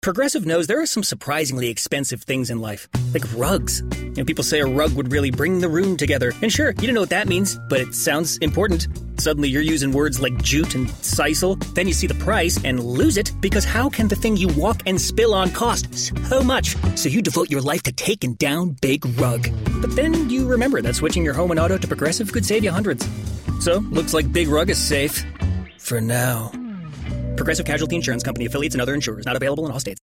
Progressive knows there are some surprisingly expensive things in life, like rugs. People say a rug would really bring the room together. And sure, you don't know what that means, but it sounds important. Suddenly you're using words like jute and sisal. Then you see the price and lose it, because how can the thing you walk and spill on cost so much? So you devote your life to taking down Big Rug. But then you remember that switching your home and auto to Progressive could save you hundreds. So, looks like Big Rug is safe. For now. Progressive Casualty Insurance Company affiliates and other insurers. Not available in all states.